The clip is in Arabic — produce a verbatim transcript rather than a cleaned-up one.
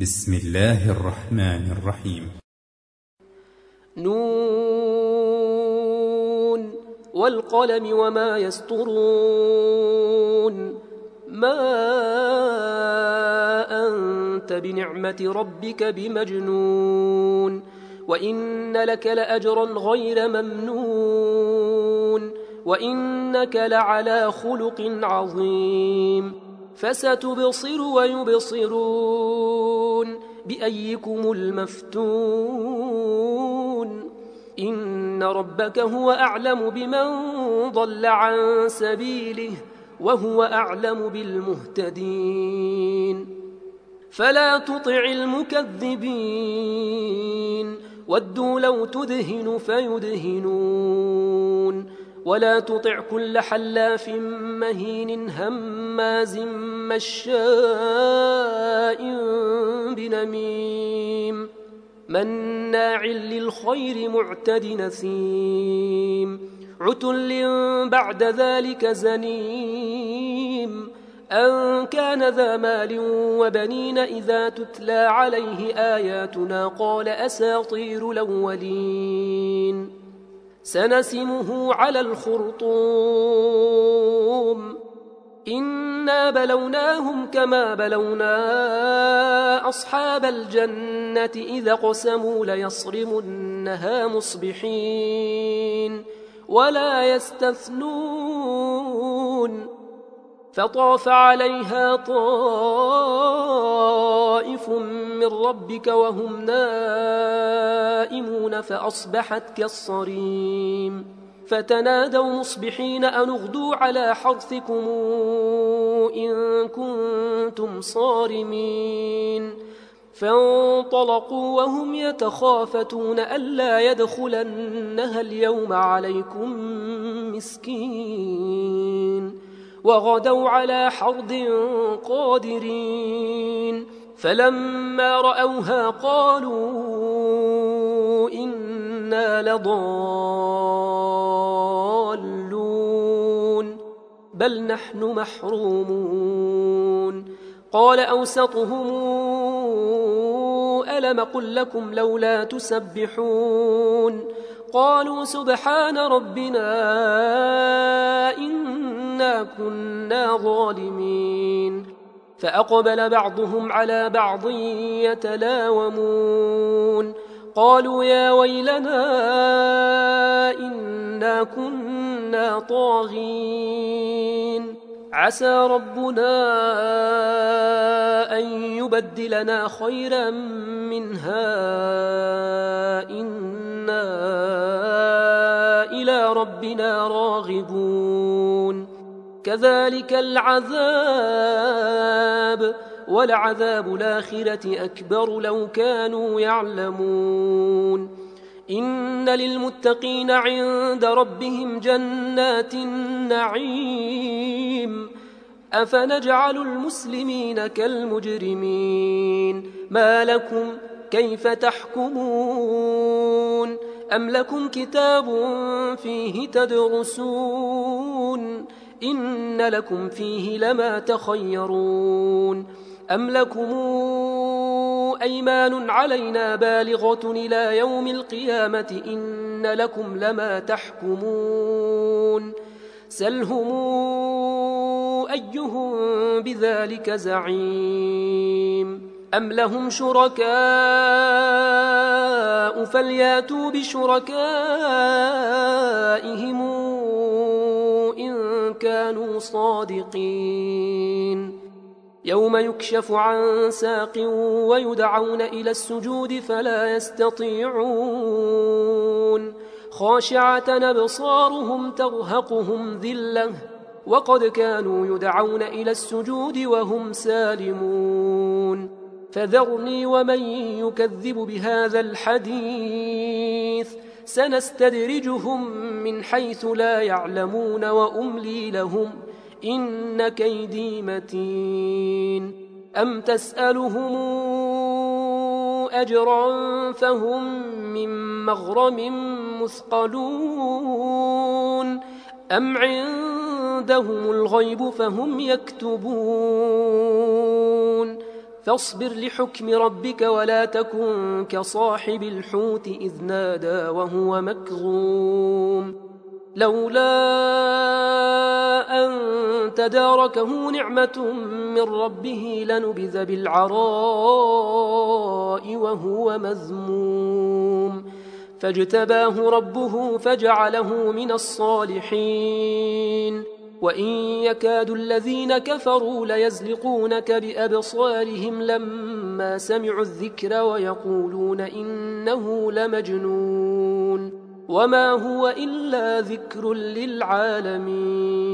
بسم الله الرحمن الرحيم. نون والقلم وما يسطرون ما أنت بنعمة ربك بمجنون وإن لك لأجرا غير ممنون وإنك لعلى خلق عظيم فستبصر ويبصرون بأيكم المفتون إن ربك هو أعلم بمن ضل عن سبيله وهو أعلم بالمهتدين فلا تطع المكذبين ودوا لو تدهن فيدهنون ولا تطع كل حلاف مهين هماز مشاء بنميم مناع للخير معتد نثيم عتل بعد ذلك زنيم أن كان ذا مال وبنين إذا تتلى عليه آياتنا قال أساطير الأولين سنسمه على الخرطوم إنا بلوناهم كما بلونا أصحاب الجنة إذا قسموا ليصرمنها مصبحين ولا يستثنون فطاف عليها طائف من ربك وهم نائمون فأصبحت كالصريم فتنادوا مصبحين أن اغدوا على حرثكم إن كنتم صارمين فانطلقوا وهم يتخافتون ألا يدخلنها اليوم عليكم مسكين وغدوا على حرد قادرين فلما رأوها قالوا إنا لضالون بل نحن محرومون قال أوسطهم ألم قل لكم لولا تسبحون قالوا سبحان ربنا إنا كنا ظالمين فأقبل بعضهم على بعض يتلاومون قالوا يا ويلنا إنا كنا طاغين عسى ربنا أن يبدلنا خيرا منها إنا إلى ربنا راغبون كذلك العذاب ولعذاب الآخرة أكبر لو كانوا يعلمون إن للمتقين عند ربهم جنات النعيم أفنجعل المسلمين كالمجرمين ما لكم كيف تحكمون أم لكم كتاب فيه تدرسون إن لكم فيه لما تخيرون أم لكم أيمان علينا بالغة إلى يوم القيامة إن لكم لما تحكمون سلهم أيهم بذلك زعيم أم لهم شركاء فلياتوا بشركائهم إن كانوا صادقين يوم يكشف عن ساق ويدعون إلى السجود فلا يستطيعون خاشعة أبصارهم ترهقهم ذلة وقد كانوا يدعون إلى السجود وهم سالمون فذرني ومن يكذب بهذا الحديث سنستدرجهم من حيث لا يعلمون وأملي لهم إن كيدي متين أم تسألهم أجرا فهم من مغرم مثقلون أم عندهم الغيب فهم يكتبون فاصبر لحكم ربك ولا تكن كصاحب الحوت إذ نادى وهو مكظوم لولا أن تداركه نعمة من ربه لنبذ بالعراء وهو مذموم فاجتباه ربه فجعله من الصالحين وإن يكاد الذين كفروا ليزلقونك بأبصارهم لما سمعوا الذكر ويقولون إنه لمجنون وما هو إلا ذكر للعالمين